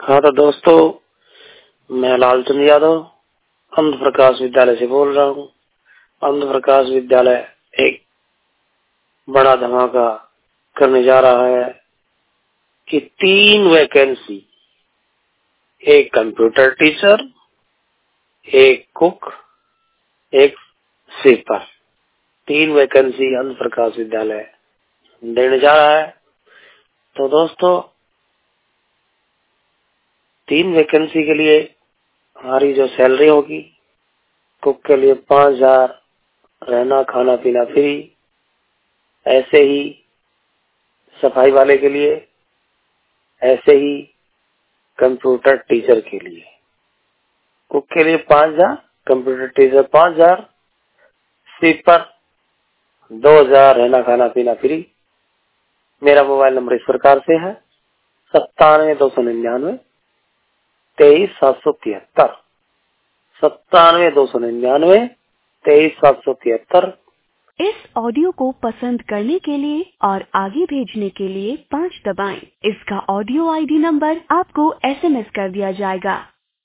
हाँ तो दोस्तों, मैं लालचंद यादव अंध प्रकाश विद्यालय से बोल रहा हूँ। अंध प्रकाश विद्यालय एक बड़ा धमाका करने जा रहा है कि 3 वैकेंसी, एक कंप्यूटर टीचर, एक कुक, एक स्वीपर, 3 वैकेंसी अंध प्रकाश विद्यालय देने जा रहा है। तो दोस्तों, 3 वैकेंसी के लिए हमारी जो सैलरी होगी, कुक के लिए 5,000, रहना खाना पीना फ्री। ऐसे ही सफाई वाले के लिए, ऐसे ही कंप्यूटर टीचर के लिए, कुक के लिए 5,000, कंप्यूटर टीचर 5,000, स्वीपर 2,000, रहना खाना पीना फ्री। मेरा मोबाइल नंबर इस प्रकार से है 97-299 23-773, 97-299 23-773। इस ऑडियो को पसंद करने के लिए और आगे भेजने के लिए 5 दबाएं। इसका ऑडियो आईडी नंबर आपको SMS कर दिया जाएगा।